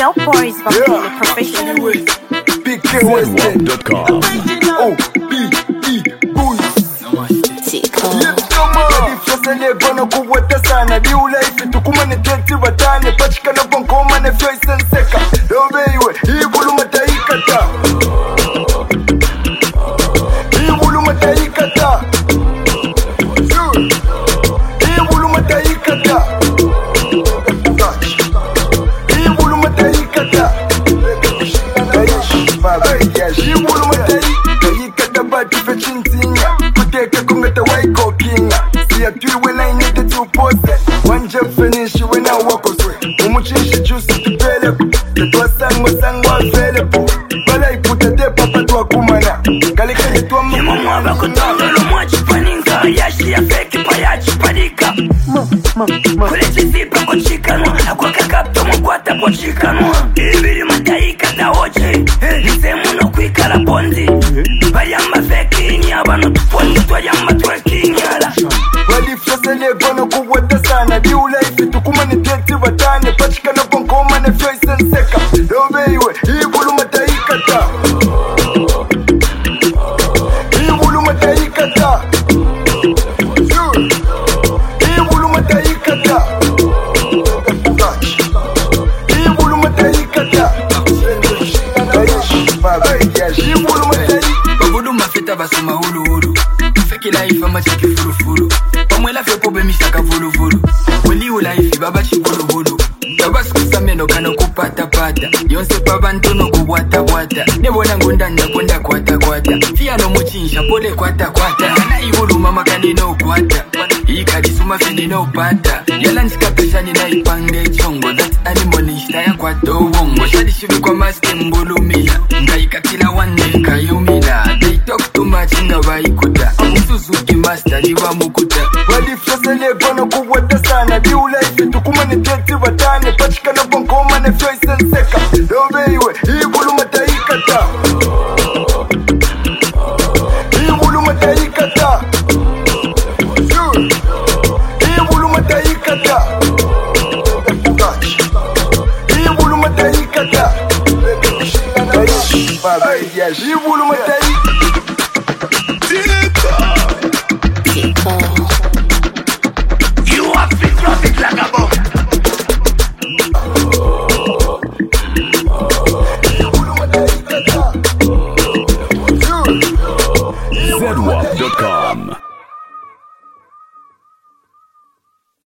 Dope boys, yeah. Professional. BK.com. Oh, B.E. Boys. Yefyosele gono kuwata sana Diula ifi tukumane teti batane Pachika na bonkoma ne fyo isenseka Dobeiwe, ibulu mataikata Ibulu mataikata Ibulu mataikata Ibulu mataikata Ibulu mataikata Bati fechintinya Kuteka kumeta waiko kinga I do when I need it to post it. One job finish when I walk away. Umuchishi juice to pelep. The first time was sang was available. But I put a dip up to a kumana. Kalika to a mama. Bakutolo mwachi paninga. Yashi ya feki payachi panika. Kulechi sipa kwa chikano. Kwa kakapto mkwata kwa chikano. Ibiri mataika da oche. Nisemu no kwikala bondi. Bayamba feki inyaba no tupondi. Twayamba tweki inyala. Walifyosele gono kuwata sana Diula ifi tukumane teti batane Pachika na bonkoma ne fyo isenseka Dobeiwe, ibulu mataikata Ibulu mataikata Ibulu mataikata Ibulu mataikata Ibulu mataikata Babudu mafeta basuma hulu hulu Feki life ama chiki furu furu Pamwela fe pobe mishaka vulu vulu Weliu life baba chivulu vulu Baba sikusa meno kano kupata pata Yonse baba ntono kubwata bwata Nebona ngundanda kwenda kwata kwata Fia no muchinsha pole kwata kwata Hana ibulu mama kanino kwata Ikadi suma fini no pata Yala nsikapeshani na ipange chongo That animal nishita ya kwa towongo Shadi shivi kwa maske mbulu mila Ngaikatila wande kayumila They talk too much nga baikuta Suzuki master liwa mukuta Walifyosele gono kuwata sana Diula ifi tukumane teti batane Pachika na bonkoma ne fyo isenseka Dobeiwe, ibulu mataikata Ibulu mataikata Ibulu mataikata Ibulu mataikata Ibulu mataikata